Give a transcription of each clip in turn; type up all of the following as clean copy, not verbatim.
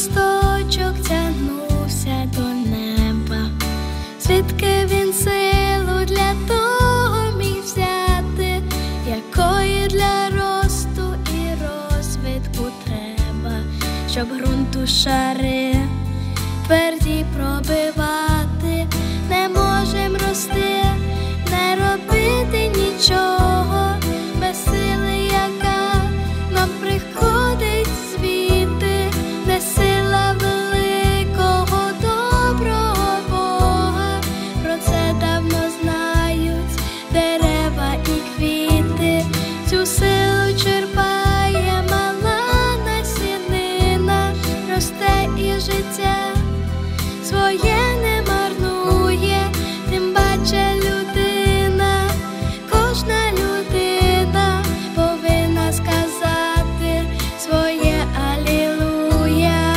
росточок тягнувся до неба, звідки він силу для того міг взяти, якої для росту і розвитку треба, щоб ґрунту шари тверді пробивати. Не можем рости, не робити нічого без сили, яка нам приходить звідти, не сила великого доброго Бога. Про це давно знають дерева і квіти. Цю силу черпає мала насінина, росте і життя своє не марнує, тим паче людина, кожна людина повинна сказати своє алілуя.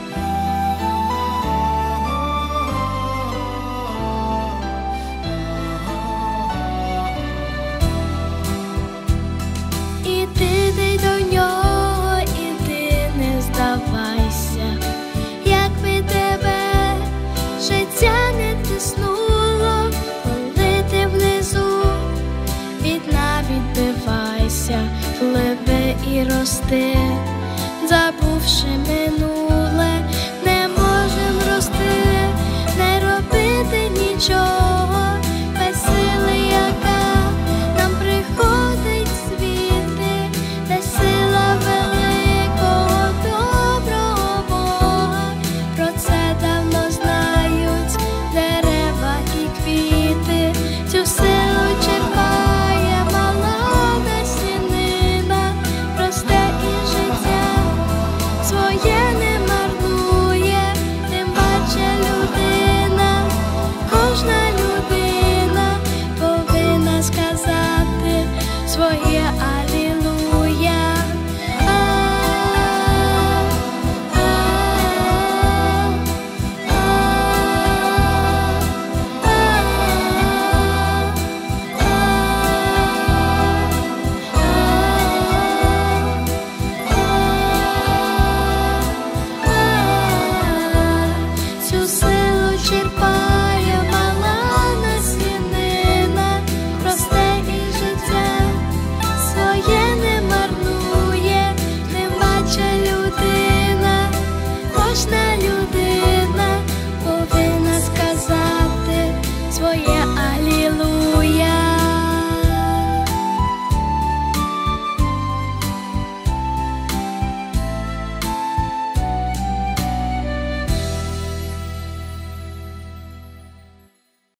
Іди до нього, іди, не здавайся, якби тебе життя не тиснуло, коли ти внизу від дна відбивайся, пливи і рости, забувши минуле. Не можем рости, не робити нічого